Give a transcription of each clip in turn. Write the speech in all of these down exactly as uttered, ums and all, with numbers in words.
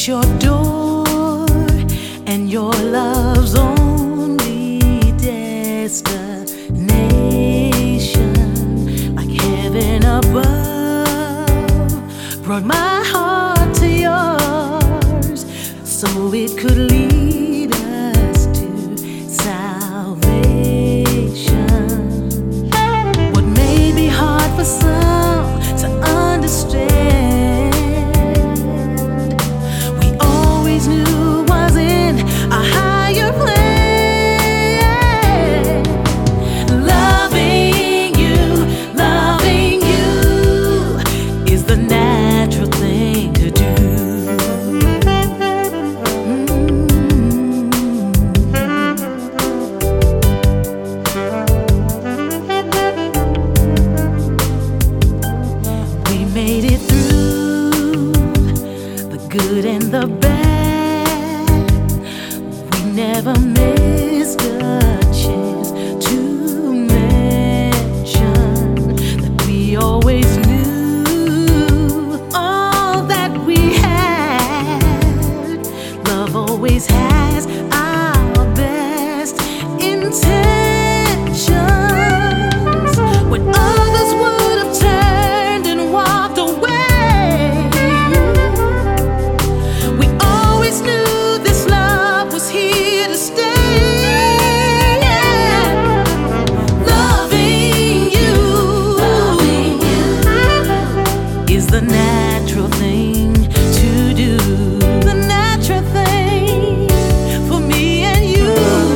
It's your door and your love's only destination, like heaven above brought my heart to yours, so it could lead us to salvation. What may be hard for some to understand, we always knew was in a higher plan. Loving you, loving you is the natural thing to do. We made it through the good and the bad. We never missed a chance to mention that we always knew all that we had. Love always has our best intentions. When others would have turned and walked away, we always knew this love was here to stay. Loving you, loving you is the natural thing to do. The natural thing for me and you.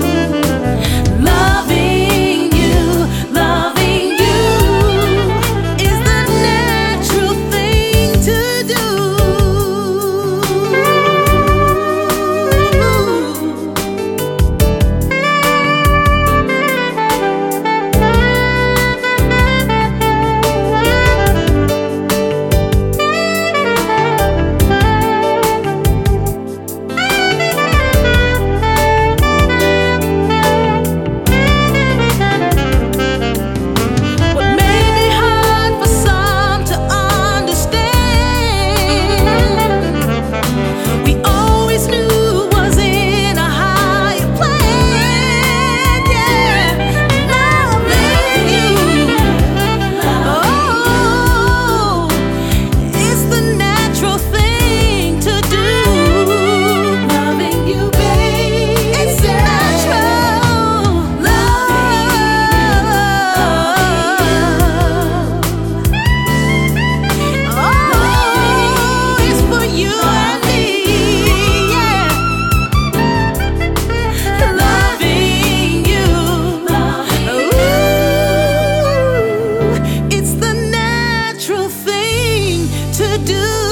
Loving you, loving you is the natural thing to do. What may be hard for some to understand, we always knew was in a higher plan. Yeah, loving you, oh, it's the natural thing to do. Loving you, babe, it's natural. Love, oh, it's for you and me. Yeah, loving you, ooh, it's the natural thing to do.